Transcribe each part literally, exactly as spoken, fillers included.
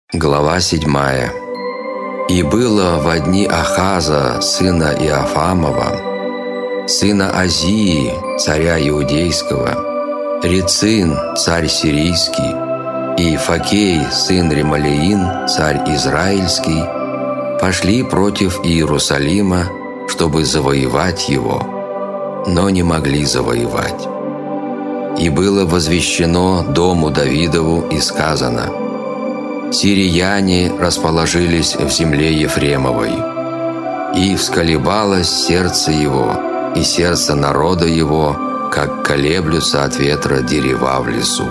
Глава седьмая. «И было во дни Ахаза, сына Иофамова, сына Азии, царя Иудейского, Рецин, царь Сирийский, и Факей, сын Ремалиин, царь Израильский, пошли против Иерусалима, чтобы завоевать его, но не могли завоевать. И было возвещено дому Давидову и сказано: сирияне расположились в земле Ефремовой, и всколебалось сердце его и сердце народа его, как колеблются от ветра дерева в лесу.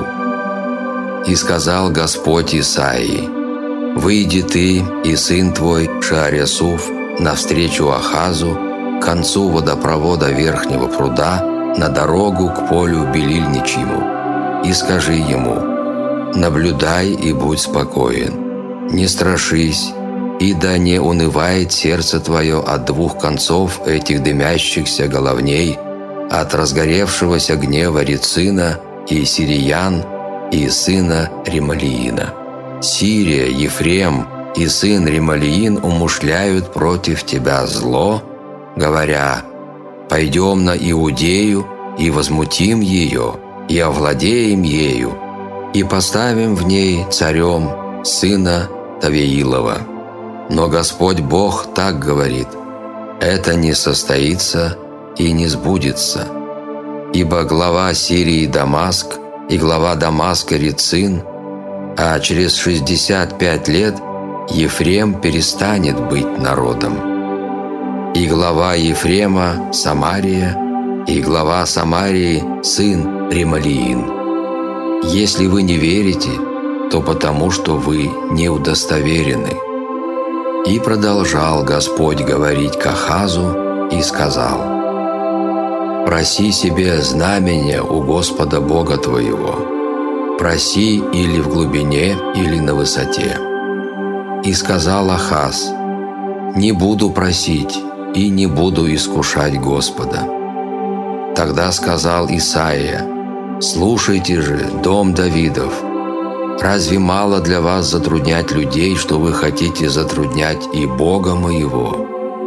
И сказал Господь Исаии: выйди ты и сын твой Шааресуф навстречу Ахазу к концу водопровода верхнего пруда на дорогу к полю Белильничьему, и скажи ему: наблюдай и будь спокоен, не страшись, и да не унывает сердце твое от двух концов этих дымящихся головней, от разгоревшегося гнева Рецина и сириян и сына Ремалиина. Сирия, Ефрем и сын Ремалиин умышляют против тебя зло, говоря: пойдем на Иудею и возмутим ее, и овладеем ею, и поставим в ней царем сына Тавеилова. Но Господь Бог так говорит: это не состоится и не сбудется. Ибо глава Сирии Дамаск и глава Дамаска Рецин, а через шестьдесят пять лет Ефрем перестанет быть народом. И глава Ефрема Самария, и глава Самарии сын Ремалиин. Если вы не верите, то потому, что вы не удостоверены». И продолжал Господь говорить к Ахазу и сказал: «Проси себе знамения у Господа Бога твоего, проси или в глубине, или на высоте». И сказал Ахаз: «Не буду просить и не буду искушать Господа». Тогда сказал Исаия: «Слушайте же, дом Давидов, разве мало для вас затруднять людей, что вы хотите затруднять и Бога моего?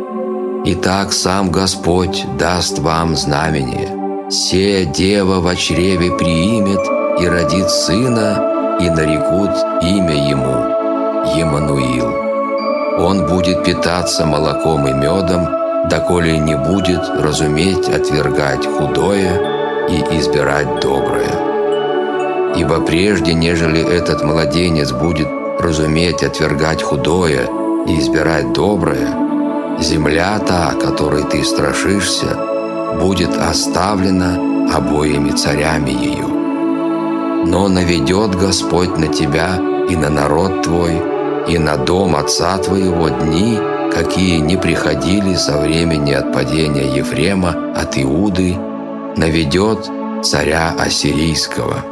Итак, сам Господь даст вам знамение. Се дева во чреве приимет и родит сына, и нарекут имя ему Емануил. Он будет питаться молоком и медом, доколе не будет разуметь отвергать худое и избирать доброе. Ибо прежде, нежели этот младенец будет разуметь отвергать худое и избирать доброе, земля та, которой ты страшишься, будет оставлена обоими царями ее. Но наведет Господь на тебя и на народ твой, и на дом отца твоего дни, какие не приходили со времени отпадения Ефрема от Иуды, наведет царя Ассирийского.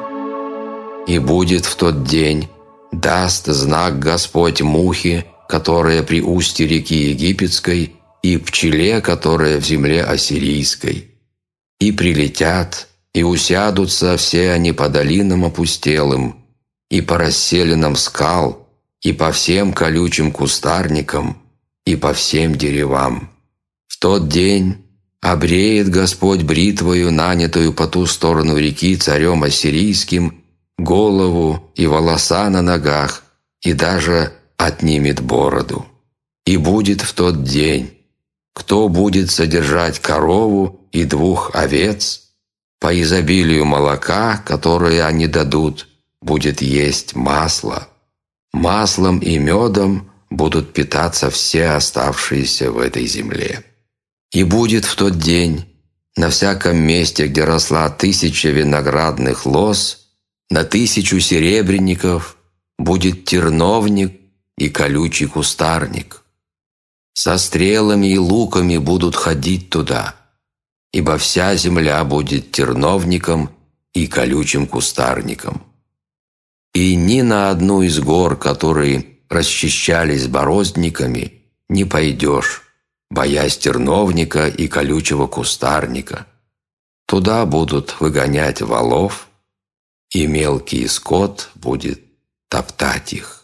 И будет в тот день, даст знак Господь мухе, которая при устье реки Египетской, и пчеле, которая в земле Ассирийской. И прилетят, и усядутся все они по долинам опустелым, и по расселинам скал, и по всем колючим кустарникам, и по всем деревам. В тот день обреет Господь бритвою, нанятую по ту сторону реки царем Ассирийским, голову и волоса на ногах, и даже отнимет бороду. И будет в тот день, кто будет содержать корову и двух овец, по изобилию молока, которое они дадут, будет есть масло. Маслом и медом будут питаться все оставшиеся в этой земле. И будет в тот день на всяком месте, где росла тысяча виноградных лоз, на тысячу серебряников будет терновник и колючий кустарник. Со стрелами и луками будут ходить туда, ибо вся земля будет терновником и колючим кустарником. И ни на одну из гор, которые расчищались бороздниками, не пойдешь, боясь терновника и колючего кустарника. Туда будут выгонять волов, и мелкий скот будет топтать их.